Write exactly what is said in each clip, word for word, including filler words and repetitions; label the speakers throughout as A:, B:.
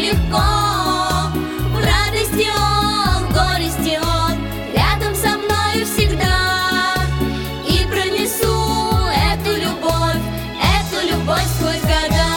A: нелегко. В радости он, в горести он, рядом со мною всегда. И пронесу эту любовь, эту любовь сквозь года.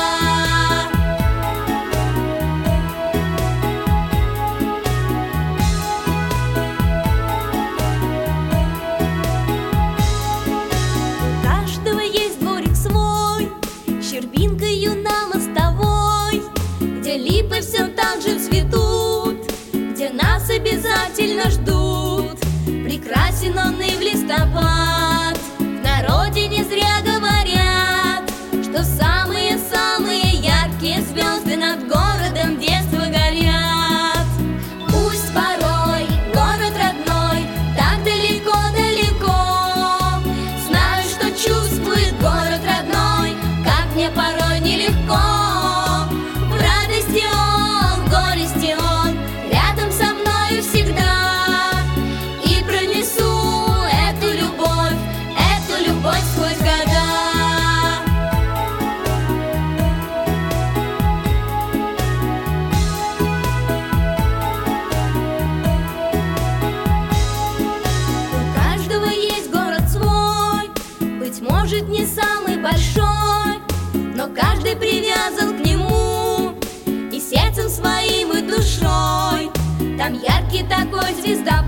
A: У каждого есть дворик свой, щербинкою на мостовой, где липы все так же цветут, где нас обязательно ждут. Прекрасен он и в листопад. В народе не зря говорят, что самые-самые яркие звезды над городом детства горят. Пусть порой город родной так далеко-далеко, знаю, что чувствует город родной, как мне порой нелегко. В радости он, в горести он, рядом со мною всегда. И пронесу эту любовь, эту любовь сквозь года. У каждого есть город свой, быть может, не самый большой, но каждый привязан к нему и сердцем своим, и душой. Там яркий такой звездопад.